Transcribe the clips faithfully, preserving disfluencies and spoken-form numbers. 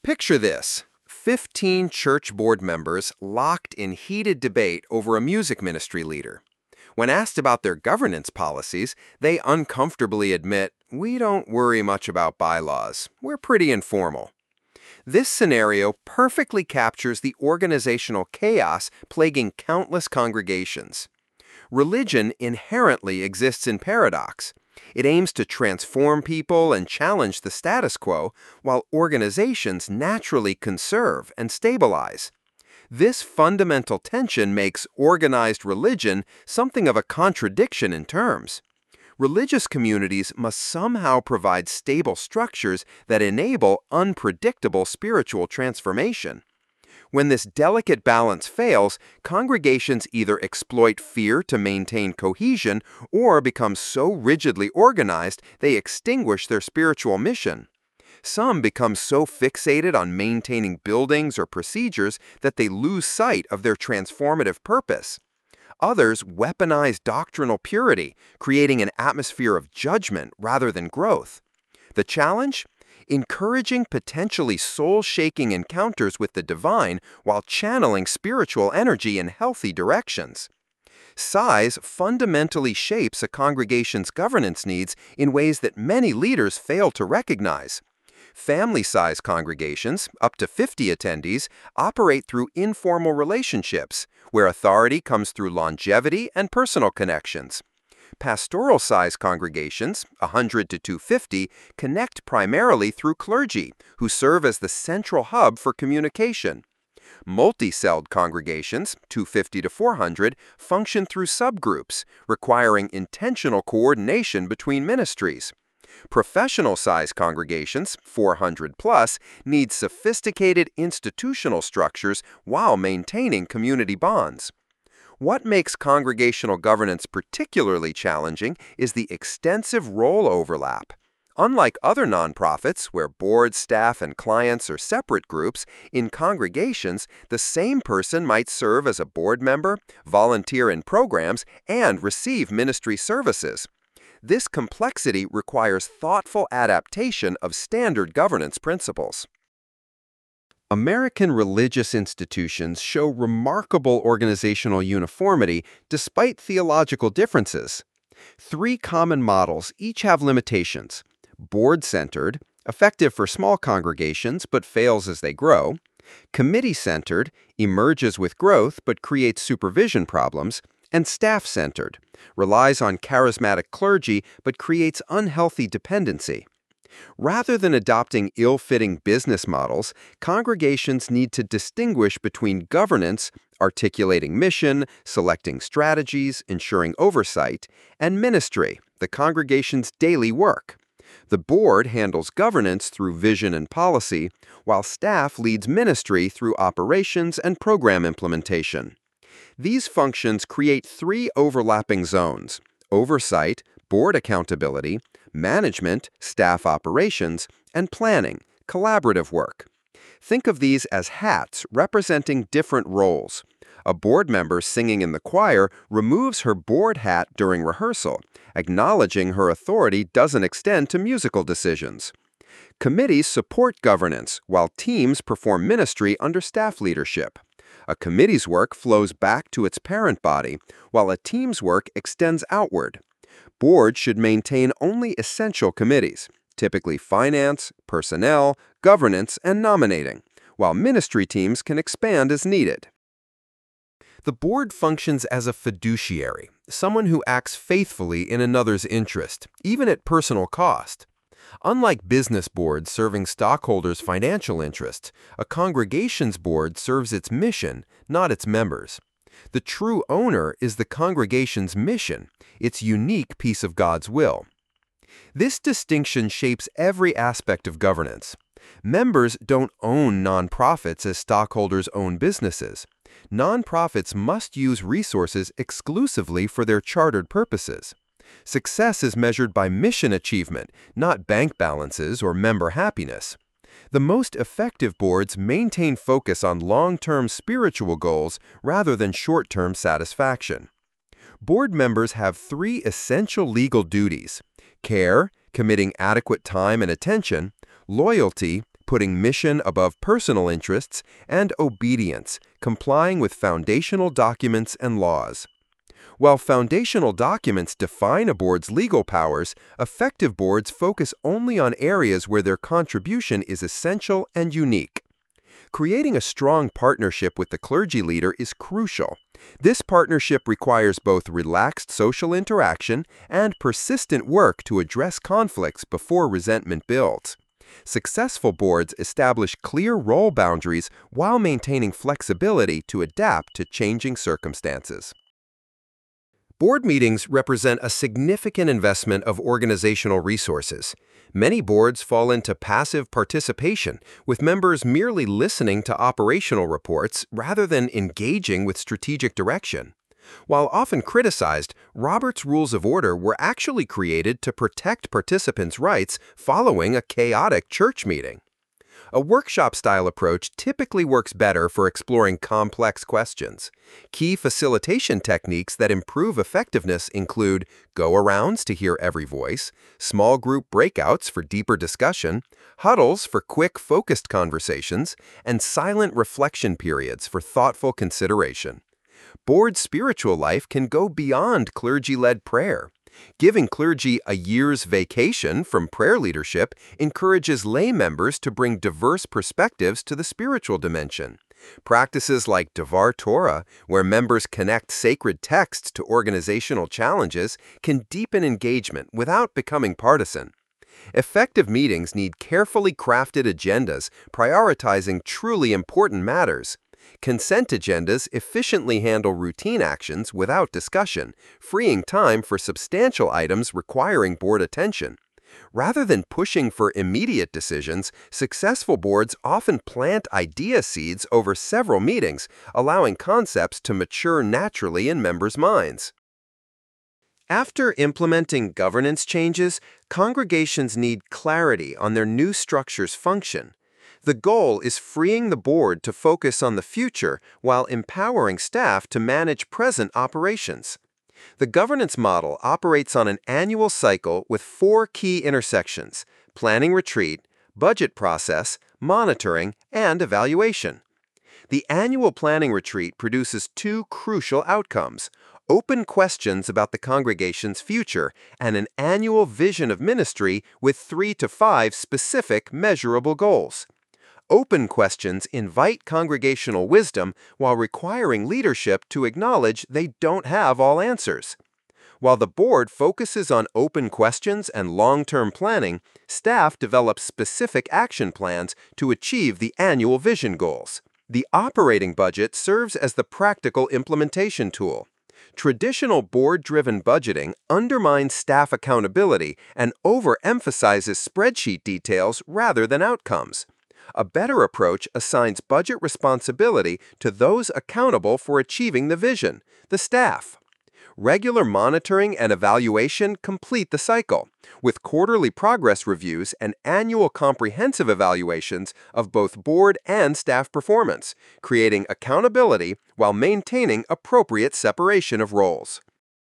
Picture this. fifteen church board members locked in heated debate over a music ministry leader. When asked about their governance policies, they uncomfortably admit, "We don't worry much about bylaws. We're pretty informal." This scenario perfectly captures the organizational chaos plaguing countless congregations. Religion inherently exists in paradox. It aims to transform people and challenge the status quo, while organizations naturally conserve and stabilize. This fundamental tension makes organized religion something of a contradiction in terms. Religious communities must somehow provide stable structures that enable unpredictable spiritual transformation. When this delicate balance fails, congregations either exploit fear to maintain cohesion or become so rigidly organized they extinguish their spiritual mission. Some become so fixated on maintaining buildings or procedures that they lose sight of their transformative purpose. Others weaponize doctrinal purity, creating an atmosphere of judgment rather than growth. The challenge? Encouraging potentially soul-shaking encounters with the divine while channeling spiritual energy in healthy directions. Size fundamentally shapes a congregation's governance needs in ways that many leaders fail to recognize. Family-size congregations, up to fifty attendees, operate through informal relationships, where authority comes through longevity and personal connections. Pastoral-size congregations, one hundred to two hundred fifty, connect primarily through clergy, who serve as the central hub for communication. Multi-celled congregations, two hundred fifty to four hundred, function through subgroups, requiring intentional coordination between ministries. Professional-size congregations, four hundred plus, need sophisticated institutional structures while maintaining community bonds. What makes congregational governance particularly challenging is the extensive role overlap. Unlike other nonprofits, where board, staff, and clients are separate groups, in congregations, the same person might serve as a board member, volunteer in programs, and receive ministry services. This complexity requires thoughtful adaptation of standard governance principles. American religious institutions show remarkable organizational uniformity despite theological differences. Three common models each have limitations: board-centered, effective for small congregations but fails as they grow; committee-centered, emerges with growth but creates supervision problems; and staff-centered, relies on charismatic clergy but creates unhealthy dependency. Rather than adopting ill-fitting business models, congregations need to distinguish between governance, articulating mission, selecting strategies, ensuring oversight, and ministry, the congregation's daily work. The board handles governance through vision and policy, while staff leads ministry through operations and program implementation. These functions create three overlapping zones: oversight, board accountability; management, staff operations; and planning, collaborative work. Think of these as hats representing different roles. A board member singing in the choir removes her board hat during rehearsal, acknowledging her authority doesn't extend to musical decisions. Committees support governance, while teams perform ministry under staff leadership. A committee's work flows back to its parent body, while a team's work extends outward. Boards should maintain only essential committees, typically finance, personnel, governance, and nominating, while ministry teams can expand as needed. The board functions as a fiduciary, someone who acts faithfully in another's interest, even at personal cost. Unlike business boards serving stockholders' financial interests, a congregation's board serves its mission, not its members. The true owner is the congregation's mission, its unique piece of God's will. This distinction shapes every aspect of governance. Members don't own nonprofits as stockholders own businesses. Nonprofits must use resources exclusively for their chartered purposes. Success is measured by mission achievement, not bank balances or member happiness. The most effective boards maintain focus on long-term spiritual goals rather than short-term satisfaction. Board members have three essential legal duties: care, committing adequate time and attention; loyalty, putting mission above personal interests, and obedience, complying with foundational documents and laws. While foundational documents define a board's legal powers, effective boards focus only on areas where their contribution is essential and unique. Creating a strong partnership with the clergy leader is crucial. This partnership requires both relaxed social interaction and persistent work to address conflicts before resentment builds. Successful boards establish clear role boundaries while maintaining flexibility to adapt to changing circumstances. Board meetings represent a significant investment of organizational resources. Many boards fall into passive participation, with members merely listening to operational reports rather than engaging with strategic direction. While often criticized, Robert's Rules of Order were actually created to protect participants' rights following a chaotic church meeting. A workshop-style approach typically works better for exploring complex questions. Key facilitation techniques that improve effectiveness include go-arounds to hear every voice, small group breakouts for deeper discussion, huddles for quick, focused conversations, and silent reflection periods for thoughtful consideration. Board spiritual life can go beyond clergy-led prayer. Giving clergy a year's vacation from prayer leadership encourages lay members to bring diverse perspectives to the spiritual dimension. Practices like Devar Torah, where members connect sacred texts to organizational challenges, can deepen engagement without becoming partisan. Effective meetings need carefully crafted agendas prioritizing truly important matters. Consent agendas efficiently handle routine actions without discussion, freeing time for substantial items requiring board attention. Rather than pushing for immediate decisions, successful boards often plant idea seeds over several meetings, allowing concepts to mature naturally in members' minds. After implementing governance changes, congregations need clarity on their new structure's function. The goal is freeing the board to focus on the future while empowering staff to manage present operations. The governance model operates on an annual cycle with four key intersections: planning retreat, budget process, monitoring, and evaluation. The annual planning retreat produces two crucial outcomes: open questions about the congregation's future and an annual vision of ministry with three to five specific measurable goals. Open questions invite congregational wisdom while requiring leadership to acknowledge they don't have all answers. While the board focuses on open questions and long-term planning, staff develops specific action plans to achieve the annual vision goals. The operating budget serves as the practical implementation tool. Traditional board-driven budgeting undermines staff accountability and overemphasizes spreadsheet details rather than outcomes. A better approach assigns budget responsibility to those accountable for achieving the vision, the staff. Regular monitoring and evaluation complete the cycle, with quarterly progress reviews and annual comprehensive evaluations of both board and staff performance, creating accountability while maintaining appropriate separation of roles.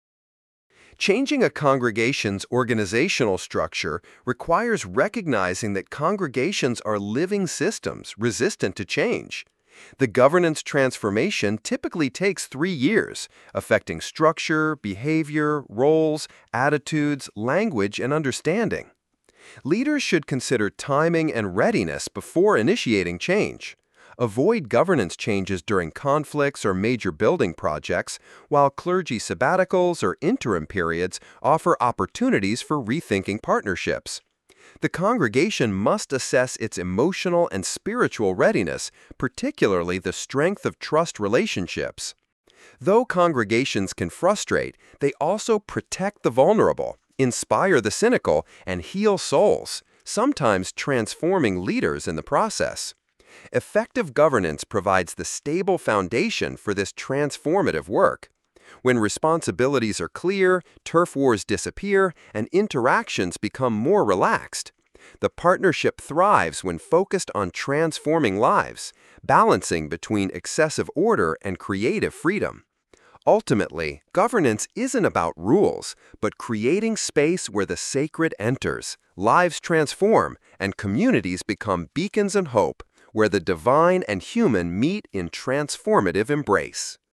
Changing a congregation's organizational structure requires recognizing that congregations are living systems resistant to change. The governance transformation typically takes three years, affecting structure, behavior, roles, attitudes, language, and understanding. Leaders should consider timing and readiness before initiating change. Avoid governance changes during conflicts or major building projects, while clergy sabbaticals or interim periods offer opportunities for rethinking partnerships. The congregation must assess its emotional and spiritual readiness, particularly the strength of trust relationships. Though congregations can frustrate, they also protect the vulnerable, inspire the cynical, and heal souls, sometimes transforming leaders in the process. Effective governance provides the stable foundation for this transformative work. When responsibilities are clear, turf wars disappear, and interactions become more relaxed. The partnership thrives when focused on transforming lives, balancing between excessive order and creative freedom. Ultimately, governance isn't about rules, but creating space where the sacred enters, lives transform, and communities become beacons of hope, where the divine and human meet in transformative embrace.